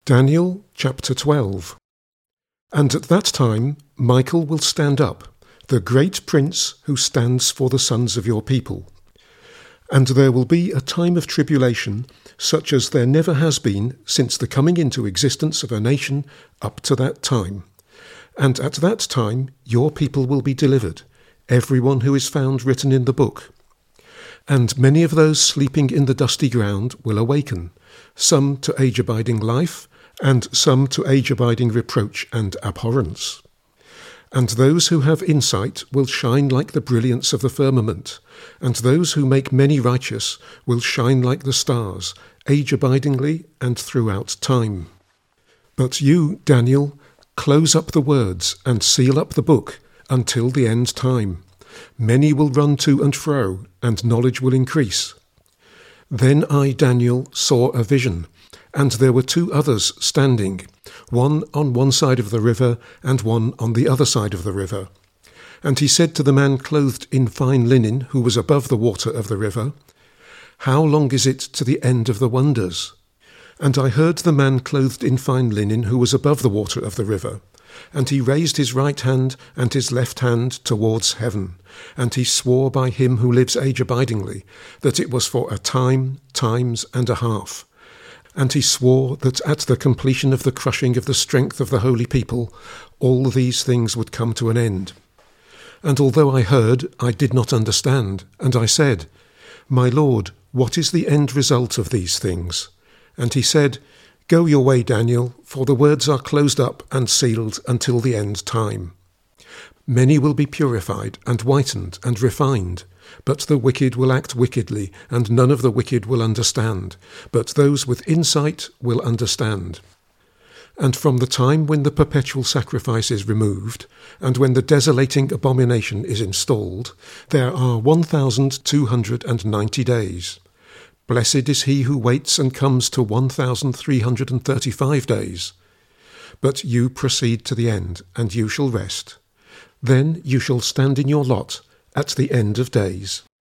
Daniel chapter 12. And at that time Michael will stand up, the great prince who stands for the sons of your people. And there will be a time of tribulation, such as there never has been since the coming into existence of a nation up to that time. And at that time your people will be delivered, everyone who is found written in the book. And many of those sleeping in the dusty ground will awaken, some to age-abiding life, and some to age-abiding reproach and abhorrence. And those who have insight will shine like the brilliance of the firmament, and those who make many righteous will shine like the stars, age-abidingly and throughout time. But you, Daniel, close up the words and seal up the book until the end time. Many will run to and fro, and knowledge will increase. Then I, Daniel, saw a vision, and there were two others standing, one on one side of the river and one on the other side of the river. And he said to the man clothed in fine linen, who was above the water of the river, "How long is it to the end of the wonders?" And I heard the man clothed in fine linen, who was above the water of the river, and he raised his right hand and his left hand towards heaven, and he swore by him who lives age-abidingly, that it was for a time, times, and a half. And he swore that at the completion of the crushing of the strength of the holy people, all these things would come to an end. And although I heard, I did not understand, and I said, "My Lord, what is the end result of these things?" And he said, "Go your way, Daniel, for the words are closed up and sealed until the end time. Many will be purified and whitened and refined, but the wicked will act wickedly, and none of the wicked will understand, but those with insight will understand. And from the time when the perpetual sacrifice is removed, and when the desolating abomination is installed, there are 1,290 days. Blessed is he who waits and comes to 1,335 days. But you proceed to the end, and you shall rest. Then you shall stand in your lot at the end of days.